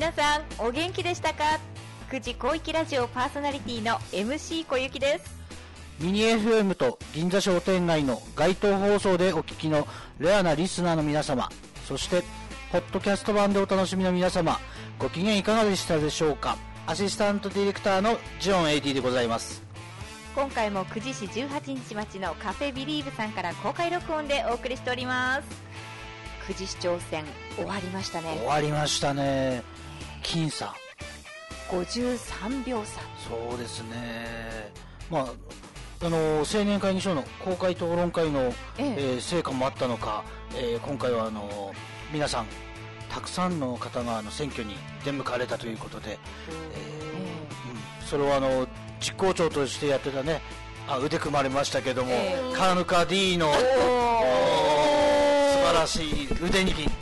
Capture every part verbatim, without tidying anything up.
皆さんお元気でしたか？くじ広域ラジオパーソナリティの エムシー 小雪です。 ミニ エフエム と銀座商店街の街頭放送でお聞きのレアなリスナーの皆様、そしてポッドキャスト版でお楽しみの皆様、ご機嫌いかがでしたでしょうか？アシスタントディレクターのジオン エーディー でございます。 今回も久慈市じゅうはちにち町のカフェビリーブさんから公開録音でお送りしております。久慈市長選終わりましたね。 終わりましたね。僅差ごじゅうさんびょう差。 そうですね。まああの青年会議所の公開討論会の、えええー、成果もあったのか、えー、今回はあの皆さんたくさんの方があの選挙に出向かれたということで、えーうん、それはあの実行長としてやってたね、あ腕組まれましたけども、えー、カヌカ D の素晴らしい腕握り。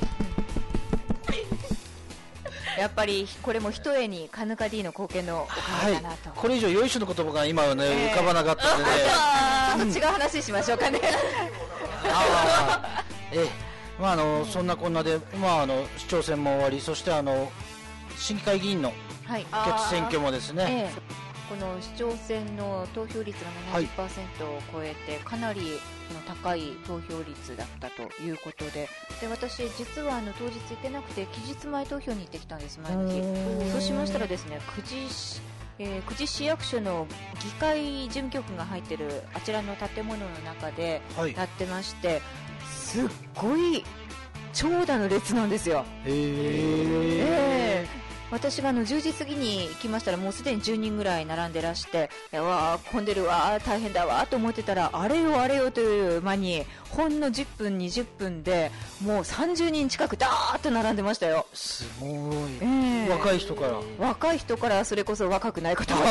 やっぱりこれも一重にカヌカ D の貢献のおかげだなと、 はい、これ以上よいしょの言葉が今はね、えー、浮かばなかったので、ね、 ちょっと違う話しましょうかね。 あえーまああのうん、そんなこんなで、まあ、あの市長選も終わり、そしてあの市議会議員の決選挙もですね、はいええ、 この市長選の投票率が ななじゅっパーセント を超えて、はい、かなりの高い投票率だったということで、で私実はあの当日行ってなくて期日前投票に行ってきたんです。前の日そうしましたらですね、久慈市えー、久慈市役所の議会事務局が入っているあちらの建物の中でやってまして、はい、すっごい長蛇の列なんですよ。 へー、 えー私があのじゅうじ過ぎに来ましたらもうすでにじゅうにんぐらい並んでらして、わー混んでるわー大変だわーと思ってたら、あれよあれよという間にほんのじゅっぷんにじゅっぷんでもうさんじゅうにん近くダーッと並んでましたよ。 すごい、えー、 若い人から若い人からそれこそ若くない方まで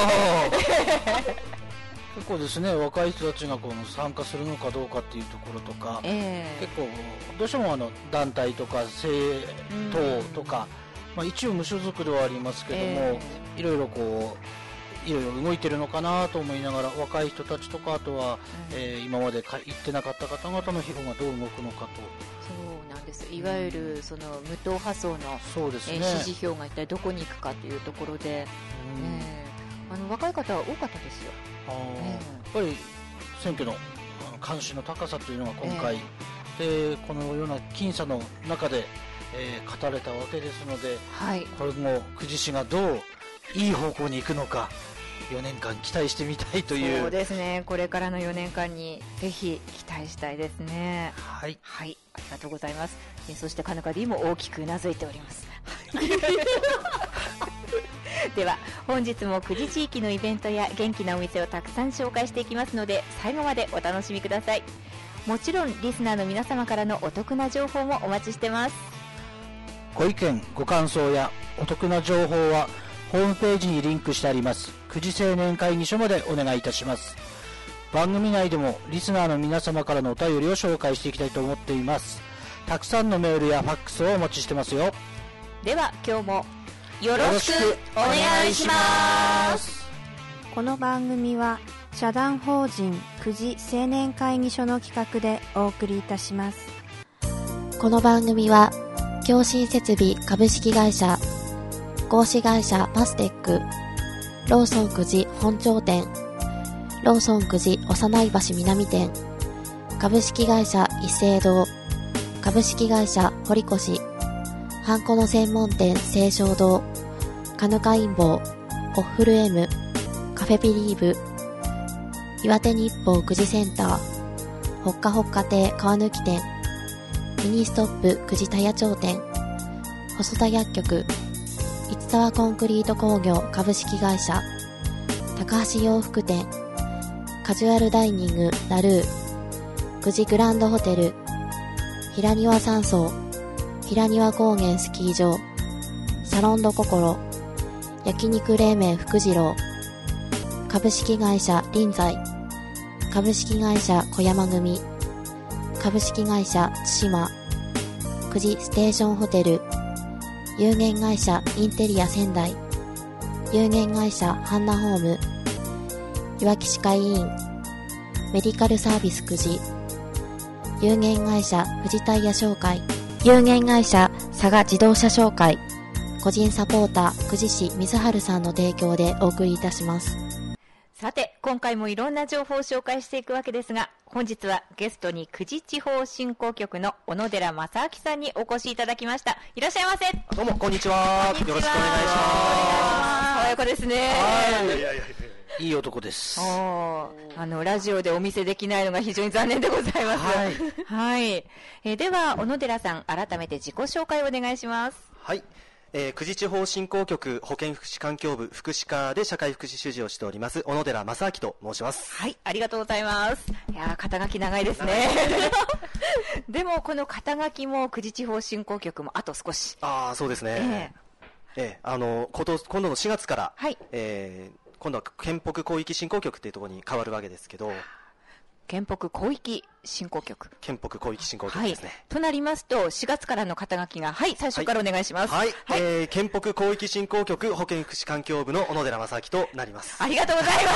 結構ですね、若い人たちがこの参加するのかどうかっていうところとか、えー、結構どうしてもあの団体とか政党とか、まあ、一応無所属ではありますけども、えー、いろいろこういろいろ動いてるのかなと思いながら、若い人たちとか、あとは、うんえー、今までか行ってなかった方々の票がどう動くのかと。 そうなんです。いわゆるその無党派層の、 そうですね、 えー、支持票が一体どこに行くかというところで、うんえー、あの若い方は多かったですよ。 あえー、やっぱり選挙の関心の高さというのが今回、えー、でこのような僅差の中でえー、語れたわけですので、はい、これも久慈市がどういい方向に行くのかよねんかん期待してみたいという。 そうですね、これからのよねんかんにぜひ期待したいですね。 はい、 はい、ありがとうございます。えそしてカヌカ D も大きくうなずいておりますでは本日も久慈地域のイベントや元気なお店をたくさん紹介していきますので、最後までお楽しみください。もちろんリスナーの皆様からのお得な情報もお待ちしてます。 ご意見ご感想やお得な情報はホームページにリンクしてあります久慈青年会議所までお願いいたします。番組内でもリスナーの皆様からのお便りを紹介していきたいと思っています。たくさんのメールやファックスをお待ちしてますよ。 では今日もよろしくお願いします。 この番組は社団法人久慈青年会議所の企画でお送りいたします。 この番組は共振設備株式会社、合資会社マステック、ローソン久慈本町店、ローソン久慈幼い橋南店、株式会社一斉堂、株式会社堀越、ハンコの専門店清正堂、カヌカインボー、オッフル M、カフェビリーブ、岩手日報久慈センター、ほっかほっか亭川抜店、ミニストップ久慈田屋町店、細田薬局、市沢コンクリート工業株式会社、高橋洋服店、カジュアルダイニングラルー、久慈グランドホテル、平庭山荘、平庭高原スキー場、サロンドココロ、焼肉冷麺福次郎、株式会社臨済、株式会社小山組、株式会社対馬、久慈ステーションホテル、有限会社インテリア仙台、有限会社ハンナホーム、いわき歯科医院、メディカルサービス久慈、有限会社富士タイヤ商会、有限会社佐賀自動車商会、 個人サポーター久慈市水春さんの提供でお送りいたします。 さて、今回もいろんな情報を紹介していくわけですが、本日はゲストに久慈地方振興局の小野寺正明さんにお越しいただきました。いらっしゃいませ。 どうもこんにちは。 こんにちは。 よろしくお願いします。 爽やかですね。 はい、いい男です。 おあのラジオでお見せできないのが非常に残念でございます。はい。はい、えー、では小野寺さん、改めて自己紹介をお願いします。 はい。えー、久慈地方振興局保健福祉環境部福祉課で社会福祉主事をしております小野寺正明と申します。 はい、ありがとうございます。いやー、肩書き長いですね。でもこの肩書きも久慈地方振興局もあと少し。 ああ、そうですね。えー、えー、あの今年今度のしがつから、はい、えー、今度は県北広域振興局っていうところに変わるわけですけど。 県北広域振興局。 県北広域振興局ですね。 はい、となりますと、しがつからの肩書きが、はい、最初からお願いします。 はい、はい、えー、県北広域振興局保健福祉環境部の小野寺正明となります。 ありがとうございます。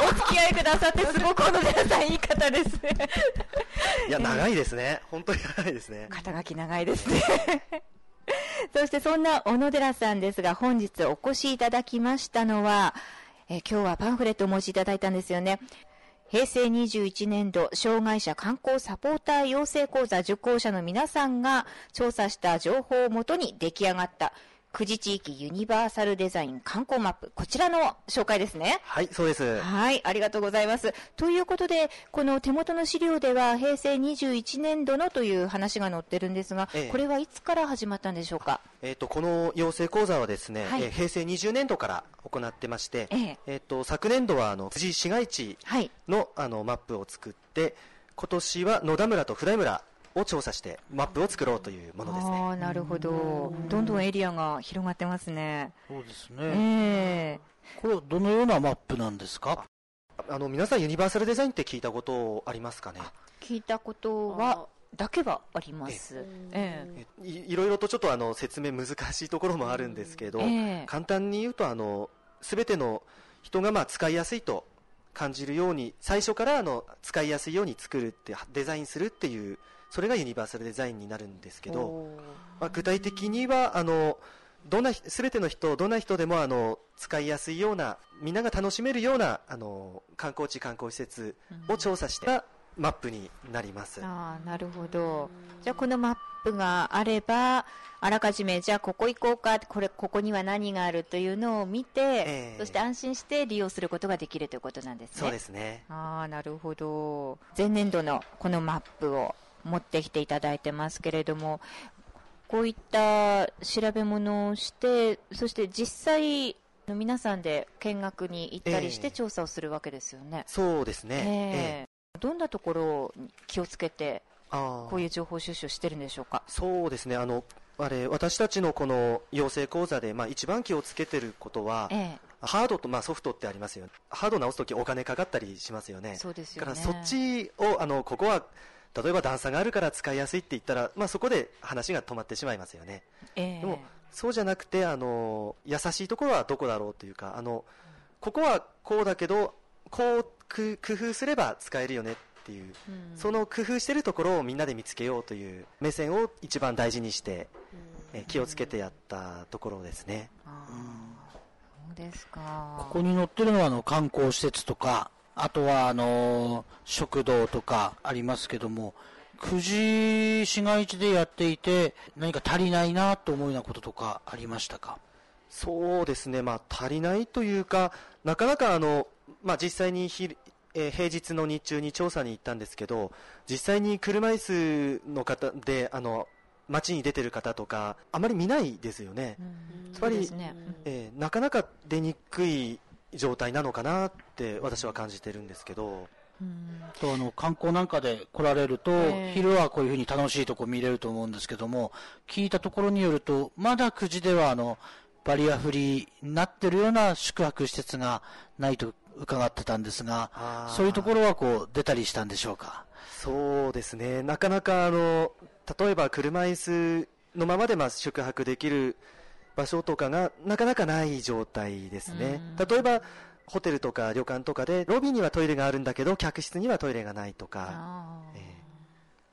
お付き合いくださって、すごく小野寺さん、いい方ですね。 いや、長いですね。本当に長いですね。 肩書き長いですね。そしてそんな小野寺さんですが、本日お越しいただきましたのは、えー、今日はパンフレットをお持ちいただいたんですよね。へいせいにじゅういちねんど障害者観光サポーター養成講座受講者の皆さんが調査した情報をもとに出来上がった久慈地域ユニバーサルデザイン観光マップ、こちらの紹介ですね。 はい、そうです。 はい、ありがとうございます。ということで、この手元の資料ではへいせいにじゅういちねんどのという話が載ってるんですが、ええ、これはいつから始まったんでしょうか。 えー、とこの養成講座はですね、はい、えー、へいせいにじゅうねんどから行ってまして、えええー、と昨年度はあの久慈市街地の、はい、あのマップを作って、今年は野田村と普代村を調査してマップを作ろうというものですね。 あ、なるほど。どんどんエリアが広がってますね。 そうですね。 えー、これはどのようなマップなんですか。 ああの皆さんユニバーサルデザインって聞いたことありますかね。 聞いたことはだけはあります。 ええ、い, いろいろとちょっとあの説明難しいところもあるんですけど、えー、簡単に言うとあの全ての人がまあ使いやすいと感じるように最初からあの使いやすいように作るってデザインするっていう、それがユニバーサルデザインになるんですけど、まあ、具体的にはあのどんな全ての人どんな人でもあの使いやすいような、みんなが楽しめるようなあの観光地観光施設を調査したマップになります。 あ、なるほど。じゃあこのマップがあればあらかじめじゃあここ行こうか、これここには何があるというのを見て、えー、そして安心して利用することができるということなんですね。 そうですね。 あ、なるほど。前年度のこのマップを持ってきていただいてますけれども、こういった調べ物をして、そして実際皆さんで見学に行ったりして調査をするわけですよね。 えー、そうですね。 えーえーどんなところを気をつけてこういう情報収集してるんでしょうか。 そうですね、あのあれ私たちのこの養成講座で、まあ、一番気をつけてることは、ええ、ハードと、まあ、ソフトってありますよね。ハード直すときお金かかったりしますよね。 そうですよね。 だからそっちをあのここは例えば段差があるから使いやすいって言ったら、まあ、そこで話が止まってしまいますよね。ええ、でもそうじゃなくてあの優しいところはどこだろうというか、あのここはこうだけどこう工夫すれば使えるよねっていう、うん、その工夫してるところをみんなで見つけようという目線を一番大事にして、うん、え気をつけてやったところですね。 あ、うん、そうですか。 ここに載ってるのはあの観光施設とか、あとはあの食堂とかありますけども、久慈市街地でやっていて何か足りないなと思うようなこととかありましたか。 そうですね、まあ、足りないというか、なかなかあの、まあ、実際にひ、えー、平日の日中に調査に行ったんですけど、実際に車椅子の方であの街に出てる方とかあまり見ないですよね。つまり、ね、えー、なかなか出にくい状態なのかなって私は感じてるんですけど、 うん、とあの観光なんかで来られると、えー、昼はこういうふうに楽しいとこ見れると思うんですけども、聞いたところによるとまだ久慈ではあのバリアフリーになっているような宿泊施設がないと伺ってたんですが、そういうところはこう出たりしたんでしょうか。 そうですね、なかなかあの例えば車椅子のままでまあ宿泊できる場所とかがなかなかない状態ですね。例えばホテルとか旅館とかでロビーにはトイレがあるんだけど客室にはトイレがないとか、え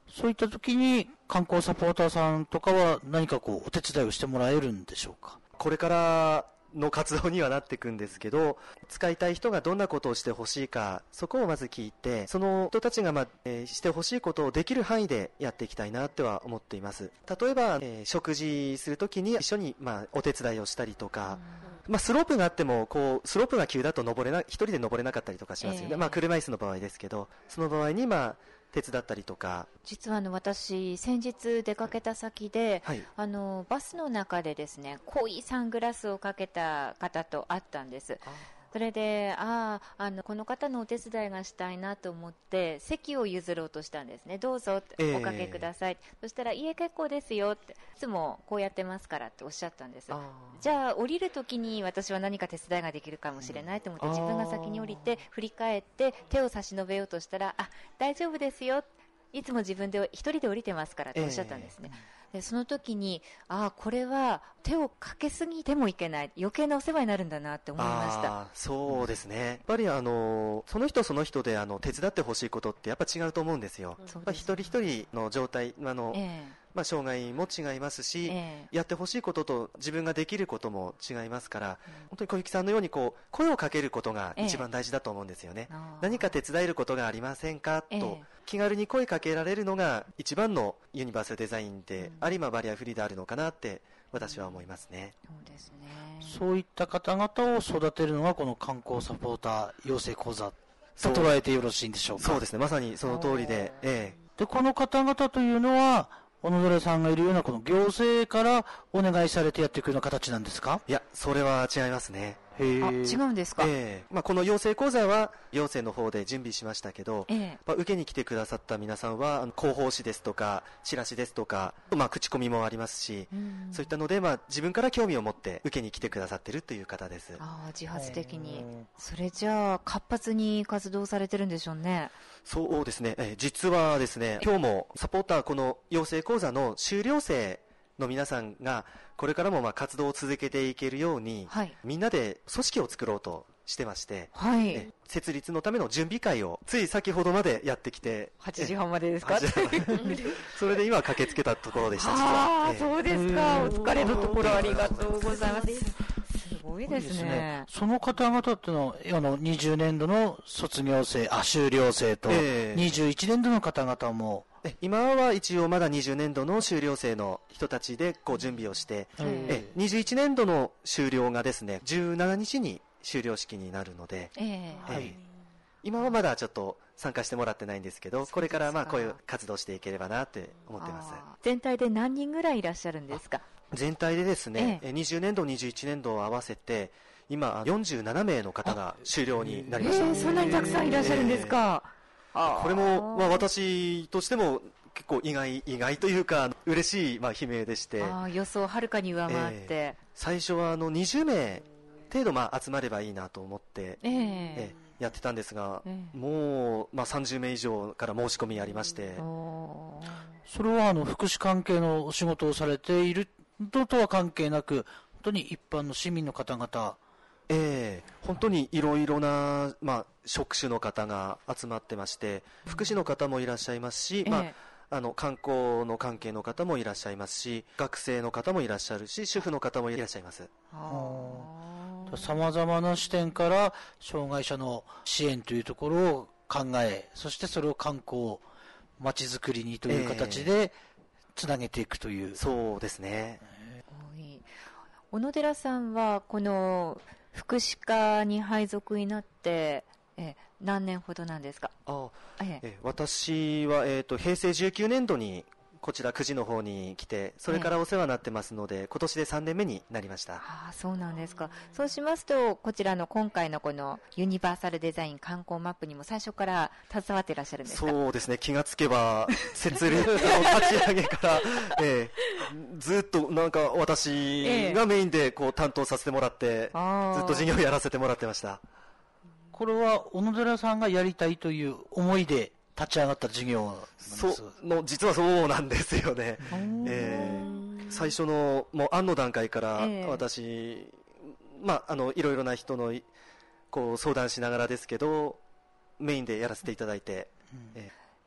そういった時に観光サポーターさんとかは何かこうお手伝いをしてもらえるんでしょうか？ これからの活動にはなっていくんですけど、使いたい人がどんなことをしてほしいか、そこをまず聞いて、その人たちが、まあえー、してほしいことをできる範囲でやっていきたいなっては思っています。例えば、えー、食事するときに一緒に、まあ、お手伝いをしたりとか、まあ、スロープがあってもこうスロープが急だと登れな一人で登れなかったりとかしますよね、えーまあ、車椅子の場合ですけど、その場合に、まあ、手伝ったりとか。 実はあの私先日出かけた先で、はい、あのバスの中でですね、濃いサングラスをかけた方と会ったんです。それであああのこの方のお手伝いがしたいなと思って席を譲ろうとしたんですね。どうぞっておかけください、えー、そしたらいえ結構ですよって、いつもこうやってますからっておっしゃったんです。じゃあ降りるときに私は何か手伝いができるかもしれないと思って、自分が先に降りて振り返って手を差し伸べようとしたら、あ大丈夫ですよ、いつも自分で一人で降りてますからっておっしゃったんですね、えー、でその時にあこれは手をかけすぎてもいけない、余計なお世話になるんだなって思いました。 あそうですね、やっぱりあのその人その人であの手伝ってほしいことってやっぱ違うと思うんですよ。すね、まあ、一人一人の状態あの、えーまあ、障害も違いますし、えー、やってほしいことと自分ができることも違いますから、うん、本当に小雪さんのようにこう声をかけることが一番大事だと思うんですよね、えー、何か手伝えることがありませんかと、えー、気軽に声かけられるのが一番のユニバーサルデザインで、うん、有馬バリアフリーであるのかなって私は思いますね。 そうですね。 そういった方々を育てるのがこの観光サポーター養成講座と捉えてよろしいんでしょうか？ そうですね、まさにその通りで、ええ、 でこの方々というのは小野寺さんがいるようなこの行政からお願いされてやっていくような形なんですか？ いや、それは違いますね。 へー、あ違うんですか？ えーまあ、この養成講座は行政の方で準備しましたけど、えーまあ、受けに来てくださった皆さんは広報誌ですとかチラシですとか、まあ、口コミもありますし、うんそういったので、まあ、自分から興味を持って受けに来てくださっているという方です。 あ自発的に。それじゃあ活発に活動されてるんでしょうね。 そうですね、えー、実はですね、今日もサポーターこの養成講座の修了生の皆さんがこれからもまあ活動を続けていけるように、はい、みんなで組織を作ろうとしてまして、はい、え設立のための準備会をつい先ほどまでやってきて、 はちじはんまでですか？ それで今駆けつけたところでした。実はあ、えー、そうですか。お疲れのところありがとうございます。すごいですね。 その方々っていうのはあのにじゅうねんどの卒業生、あ修了生と、えー、にじゅういちねんどの方々も今は一応まだにじゅうねんどの修了生の人たちでこう準備をして、えにじゅういちねんどの修了がですねじゅうしちにちに修了式になるので、えーえーはい、今はまだちょっと参加してもらってないんですけど、これからまあこういう活動していければなって思ってます。 全体で何人ぐらいいらっしゃるんですか？ 全体でですね、えー、にじゅうねんどにじゅういちねんどを合わせて今よんじゅうななめいの方が修了になりました。 えー、そんなにたくさんいらっしゃるんですか？えーこれも、まあ、私としても結構意外意外というか嬉しい、まあ、悲鳴でして、 あ予想をはるかに上回って、えー、 最初はあのにじゅうめい程度、まあ、集まればいいなと思って、えーえー、やってたんですが、えー、もう、まあ、さんじゅうめい以上から申し込みありまして。 それはあの福祉関係のお仕事をされているのとは関係なく、本当に一般の市民の方々、 えー、本当にいろいろな、まあ、職種の方が集まってまして、福祉の方もいらっしゃいますし、えーまあ、あの観光の関係の方もいらっしゃいますし、学生の方もいらっしゃるし、主婦の方もいらっしゃいます。 さまざまな視点から障害者の支援というところを考え、そしてそれを観光まちづくりにという形でつなげていくという、 えー、そうですね。 小野寺さんはこの福祉課に配属になってえ何年ほどなんですか？ あ、ええ、私は、えーと、平成じゅうきゅうねんどにこちら久慈の方に来て、それからお世話になってますので、ええ、今年でさんねんめになりました。 あ、そうなんですか。そうしますとこちらの今回のこのユニバーサルデザイン観光マップにも最初から携わっていらっしゃるんですか？ そうですね、気がつけば設立の立ち上げから、ええ、ずっとなんか私がメインでこう担当させてもらって、ええ、ずっと事業をやらせてもらってました。 これは小野寺さんがやりたいという思いで立ち上がった事業なんです。 そうの実はそうなんですよね。えー、最初のもう案の段階から私、えー、まああのいろいろな人のこう相談しながらですけどメインでやらせていただいて、うんえー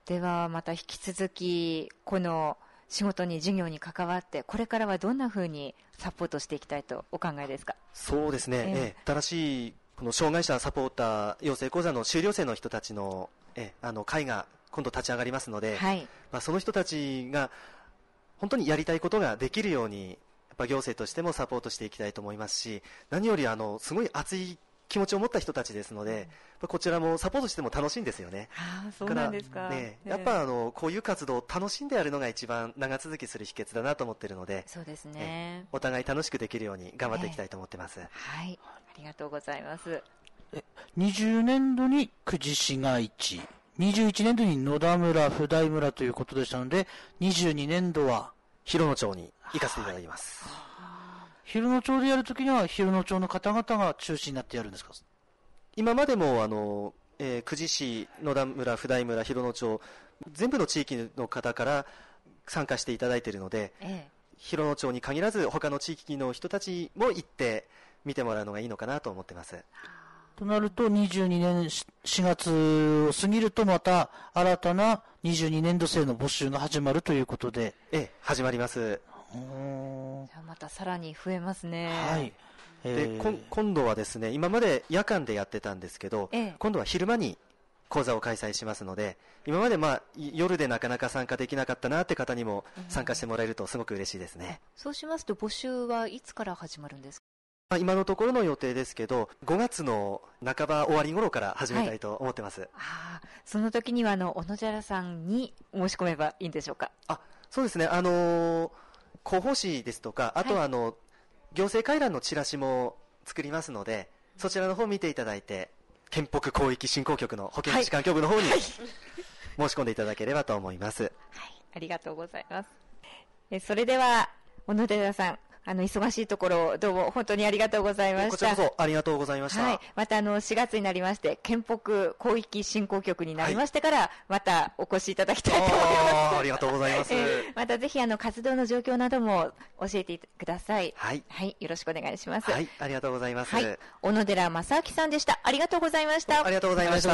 ではまた引き続きこの仕事に授業に関わってこれからはどんなふうにサポートしていきたいとお考えですか？ そうですね、えーえー、新しいこの障害者サポーター養成講座の修了生の人たちの、えー、あの会が今度立ち上がりますので、はい、まあ、その人たちが本当にやりたいことができるようにやっぱ行政としてもサポートしていきたいと思いますし、何よりあのすごい熱い気持ちを持った人たちですので、うん、こちらもサポートしても楽しいんですよね。 あ、そうなんですか。 ね、やっぱあのこういう活動を楽しんでやるのが一番長続きする秘訣だなと思っているので、 そうですね、 お互い楽しくできるように頑張っていきたいと思ってます。 はい、ありがとうございます。 えにじゅうねんどに久慈市街地、にじゅういちねんどに野田村、普代村ということでしたので、にじゅうにねんどは広野町に行かせていただきます。 広野町でやるときには広野町の方々が中心になってやるんですか？ 今までもあの、えー、久慈市、野田村、普代村、広野町全部の地域の方から参加していただいているので、ええ、広野町に限らず他の地域の人たちも行って見てもらうのがいいのかなと思ってます。 となるとにじゅうにねんしがつを過ぎるとまた新たなにじゅうにねんど生の募集が始まるということで、 ええ、始まります。 じゃあまたさらに増えますね。 はい、 でこ今度はですね、今まで夜間でやってたんですけど、ええ、今度は昼間に講座を開催しますので、今まで、まあ、夜でなかなか参加できなかったなって方にも参加してもらえるとすごく嬉しいですね。 うん、そうしますと募集はいつから始まるんですか？ まあ、今のところの予定ですけど、ごがつの半ば終わり頃から始めたいと思ってます。はい、 あ、その時にはあの小野寺さんに申し込めばいいんでしょうか？ あ、そうですね、あのー、広報誌ですとか、あとはあの、はい、行政回覧のチラシも作りますので、そちらの方を見ていただいて、県北広域振興局の保健福祉環境部の方に、はい、申し込んでいただければと思います。はい、 ありがとうございます。えそれでは小野寺さん、あの忙しいところどうも本当にありがとうございました。 こちらこそありがとうございました。はい、 またあのしがつになりまして県北広域振興局になりましてから、はい、またお越しいただきたいと思います。 あ, ありがとうございます。 えー、またぜひあの活動の状況なども教えてください。 はい、 はい、よろしくお願いします。 はい、ありがとうございます。 はい、小野寺正明さんでした。ありがとうございました。 ありがとうございました。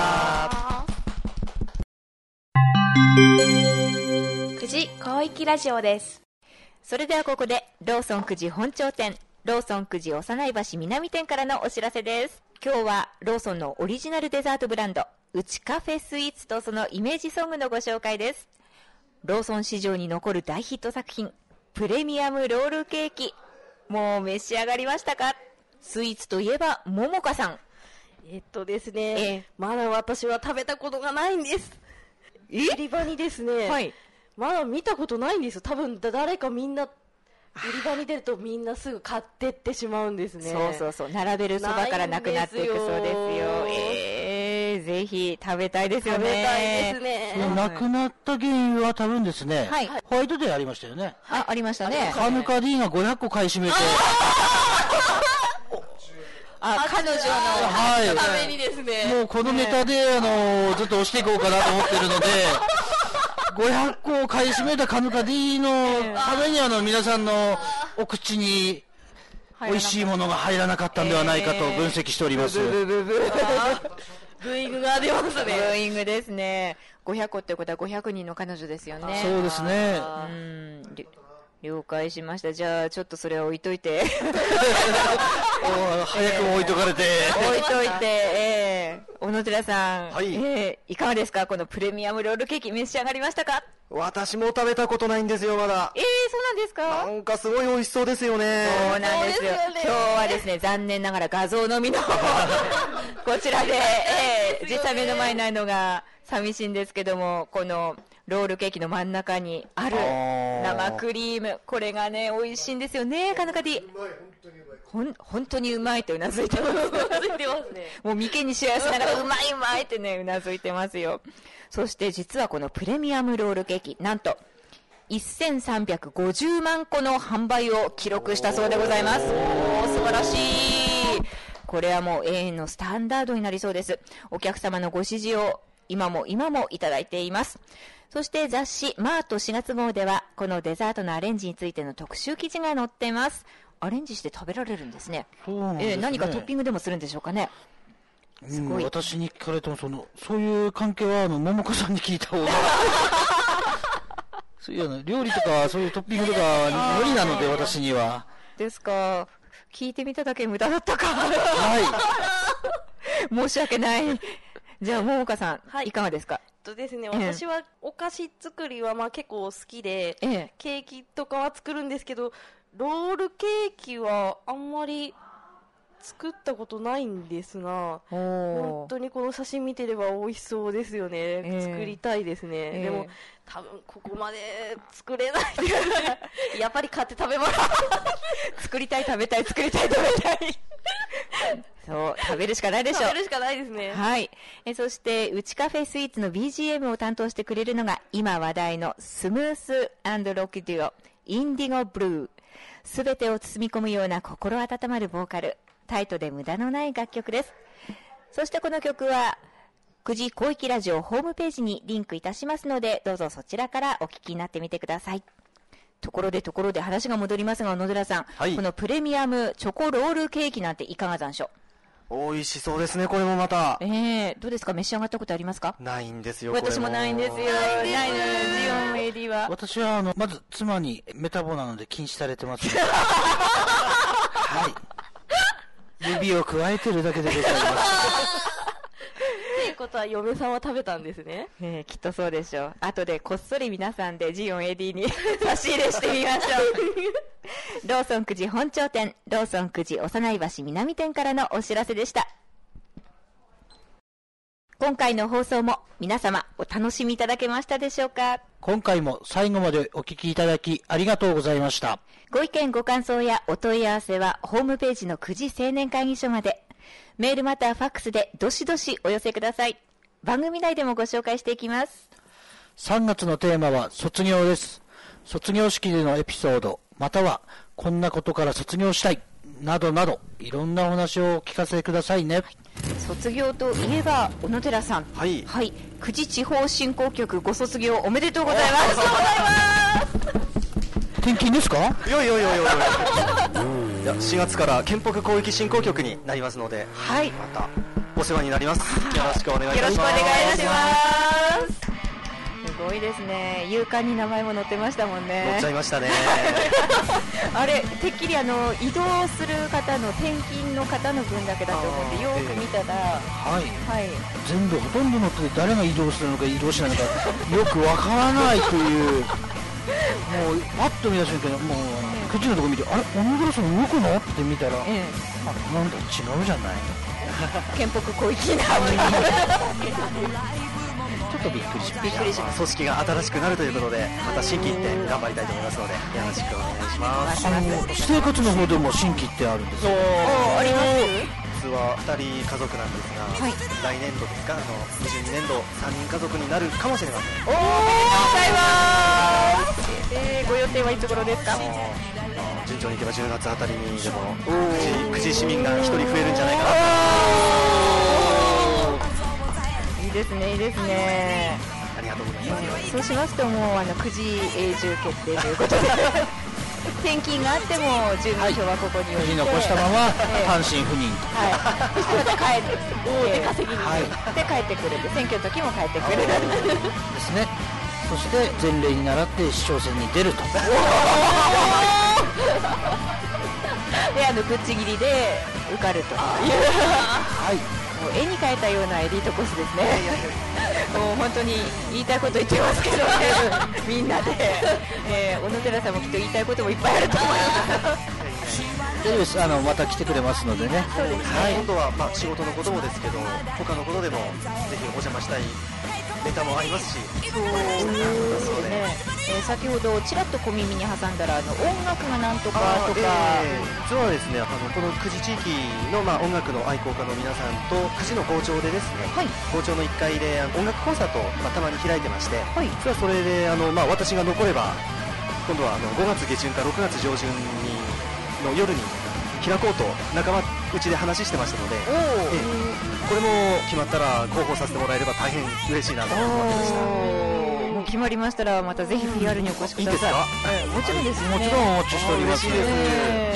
久慈広域ラジオです。 それではここでローソン久慈本町店、ローソン久慈幼い橋南店からのお知らせです。今日はローソンのオリジナルデザートブランドうちカフェスイーツとそのイメージソングのご紹介です。ローソン市場に残る大ヒット作品プレミアムロールケーキ、もう召し上がりましたか？スイーツといえばももかさん。 えっとですね、ええ、まだ私は食べたことがないんです。 え売り場にですね、はい、まだ見たことないんですよ。多分誰かみんな売り場に出るとみんなすぐ買ってってしまうんですね。 そうそうそう、並べるそばからなくなっていくそうですよ。えー、ぜひ食べたいですよね。 食べたいですね。 なくなった原因は多分ですね、はい、ホワイトデーありましたよね。 あ、ありましたね。 カヌカ D がごひゃっこ買い占めて、 あ、彼女の、はい、 ためにですね、 もうこのネタで、あのずっと押していこうかなと思ってるのでごひゃっこを買い占めたカヌカ D のためにあの皆さんのお口に美味しいものが入らなかったんではないかと分析しております。 ブブブブブーイングが出ますね。 ブーイングですね。ごひゃっこってことはごひゃくにんの彼女ですよね。 そうですね。 うん、了解しました。じゃあちょっとそれは置いといて早くも置いとかれて、 置いといて、えー、小野寺さん、 はい、 えー、いかがですか？このプレミアムロールケーキ召し上がりましたか？ 私も食べたことないんですよ、まだ。 えー、そうなんですか？ なんかすごい美味しそうですよね。 そうなんですよ。今日はですね、残念ながら画像のみのこちらで、えー、実際目の前にないのが寂しいんですけども、このロールケーキの真ん中にある生クリーム、これがね美味しいんですよね。カヌカ D、ほん本当にうまいとうなずいてます。うなずいてますね。もう眉間にしわ寄せながらうまいうまいってねうなずいてますよ。そして実はこのプレミアムロールケーキ、なんとせんさんびゃくごじゅうまんこの販売を記録したそうでございます。おー、素晴らしい。これはもう永遠のスタンダードになりそうです。お客様のご支持を今も今もいただいています。そして雑誌マートしがつ号ではこのデザートのアレンジについての特集記事が載っています。アレンジして食べられるんですね。 そうなんですね。 えー、何かトッピングでもするんでしょうかね。 すごい、うん、私に聞かれてもそのそういう関係はあの桃子さんに聞いた方がそういうの料理とかそういうトッピングとか無理なので私にはですか。聞いてみただけ無駄だったかはい申し訳ない。じゃあ桃子さん、はい、いかがですか？ とですね、私はお菓子作りはまあ結構好きで、ええ、ケーキとかは作るんですけど、ロールケーキはあんまり作ったことないんですが、本当にこの写真見てれば美味しそうですよね、えー、作りたいですね、えー、でも多分ここまで作れないやっぱり買って食べます作りたい食べたい作りたい食べたいそう食べるしかないでしょう。 食べるしかないですね。 はい。えそしてうちカフェスイーツの ビージーエム を担当してくれるのが今話題のスムース&ロックデュオインディゴブルー。すべてを包み込むような心温まるボーカル、タイトで無駄のない楽曲です。そしてこの曲はくじ広域ラジオホームページにリンクいたしますので、どうぞそちらからお聞きになってみてください。ところでところで話が戻りますが、小野寺さん、はい、このプレミアムチョコロールケーキなんていかがざんしょう？美味しそうですね、これもまた。 えー、どうですか、召し上がったことありますか？ ないんですよ。 私もないんですよ。ないのよ、ジオンエディは。 私はあのまず妻にメタボなので禁止されてます、ね、はい、指を加えてるだけでございますということは嫁さんは食べたんですね、 えー、きっとそうでしょう。後でこっそり皆さんでジオンエディに差し入れしてみましょうローソンくじ本町店、ローソンくじ幼い橋南店からのお知らせでした。今回の放送も皆様お楽しみいただけましたでしょうか？ 今回も最後までお聞きいただきありがとうございました。 ご意見ご感想やお問い合わせはホームページのくじ青年会議所まで。メールまたはファックスでどしどしお寄せください。番組内でもご紹介していきます。 さんがつのテーマは卒業です。卒業式でのエピソード、またはこんなことから卒業したいなどなど、いろんなお話をお聞かせくださいね。 卒業といえば小野寺さん、 はい、 はい、くじ地方振興局ご卒業おめでとうございます。おめでとうございます。 転勤ですか？ いやいやいやいやいや、しがつから県北広域振興局になりますので、 はい、 またお世話になります。よろしくお願いいたします。 よろしくお願いいたします。すごいですね。勇敢に名前も載ってましたもんね。 載っちゃいましたねあれてっきりあの移動する方の転勤の方の分だけだと思ってよく見たら、 はい、 はい、 全部ほとんどのって誰が移動するのか移動しないのかよくわからないというもうパッと見た瞬間にもうくじのとこ見て、あれ小野寺さん動くのって見たら、ええ、あ、なんだ違うじゃない県北広域なちょっとびっくりしました。 びっくりしました。 組織が新しくなるということで、また新規って頑張りたいと思いますので、よろしくお願いします。 あの私生活の方でも新規ってあるんですよ。 お、あります。 実はふたり家族なんですが、はい、来年度ですか、あのにじゅうにねんどさんにん家族になるかもしれません。 おー、おめでとうございます。えー、ご予定はいつ頃ですか？ 順調にいけばじゅうがつあたりにでもくじ市民がひとり増えるんじゃないかなと。 いいですね、いいですね。 ありがとうございます。 そうしますともうあのくじ永住決定ということで転勤があっても住民票はここに置いて、 はい、残したまま単身赴任、 はい、そしてまた帰って大出稼ぎに、 はい、で帰ってくるで選挙の時も帰ってくるですね。そして前例に倣って市長選に出るとであのぶっちぎりで受かるというはい、もう絵に描いたようなエリートコースですねもう本当に言いたいこと言ってますけどねみんなで、えー、小野寺さんもきっと言いたいこともいっぱいあると思います大丈夫です。あのまた来てくれますのでね。 そうですね、 はい、今度は、まあ、仕事のこともですけど他のことでもぜひお邪魔したいネタもありますし、 そうですね、えー、先ほどちらっと小耳に挟んだらあの音楽がなんとかとか、 えー、実はですね、あのこの久慈地域の、まあ、音楽の愛好家の皆さんと久慈の校長でですね、はい、校長のいっかいで音楽コンサートを、まあ、たまに開いてまして、はい、それはそれであの、まあ、私が残れば今度はあのごがつ下旬かろくがつ上旬にの夜に開こうと仲間うちで話してましたので、えー、これも決まったら広報させてもらえれば大変嬉しいなと思ってました。 もう決まりましたらまたぜひ ピーアール にお越しください。 いいですか？ えー、もちろんですよね、 もちろんお待ちしております。 嬉しいです、 えー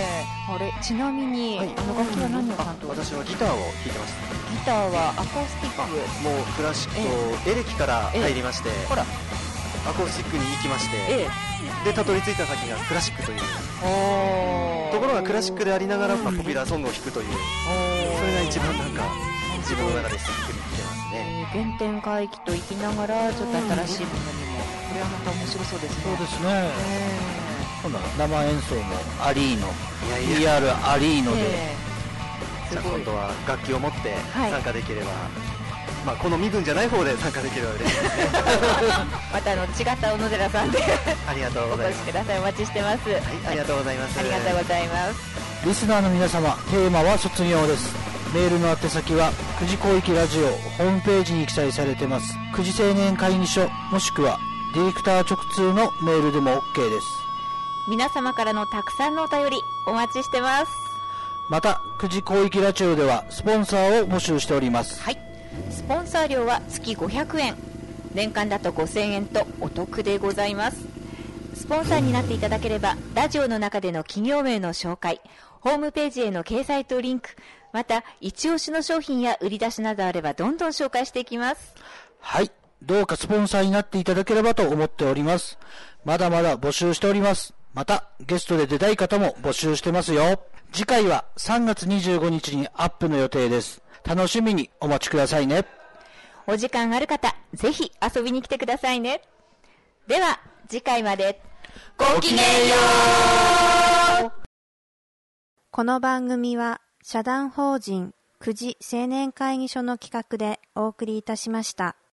あれ、ちなみに、はい、あの楽器は何を担当？ 私はギターを弾いてます。 ギターはアコースティック？ もうクラシックとエレキから入りまして、ほらアコースティックに行きまして、ええ、でたどり着いた先がクラシックというところがクラシックでありながら、まあ、ポピュラーソングを弾くという、それが一番なんか自分の中でしっくりきてますね。 原点回帰と行きながらちょっと新しいものにも、これはまた面白そうですね。 そうですね、今度は生演奏もアリーノ ピーアール アリーノで、 じゃあ今度は楽器を持って参加できれば、はい、まあ、この身分じゃない方で参加できれば嬉しいですね。 またあの違った小野寺さんでありがとうございます。 お越しください。お待ちしてます。はい、 ありがとうございます。 ありがとうございます。 リスナーの皆様、テーマは卒業です。メールの宛先はくじ広域ラジオホームページに記載されてます。くじ青年会議所もしくはディレクター直通のメールでも OK です。 皆様からのたくさんのお便りお待ちしてます。 またくじ広域ラジオではスポンサーを募集しております。 はい、スポンサー料は月ごひゃくえん、年間だとごせんえんとお得でございます。スポンサーになっていただければラジオの中での企業名の紹介、ホームページへの掲載とリンク、また一押しの商品や売り出しなどあればどんどん紹介していきます。 はい、どうかスポンサーになっていただければと思っております。まだまだ募集しております。またゲストで出たい方も募集してますよ。次回はさんがつにじゅうごにちにアップの予定です。楽しみにお待ちくださいね。 お時間ある方ぜひ遊びに来てくださいね。では次回までごきげんよう。 この番組は社団法人くじ青年会議所の企画でお送りいたしました。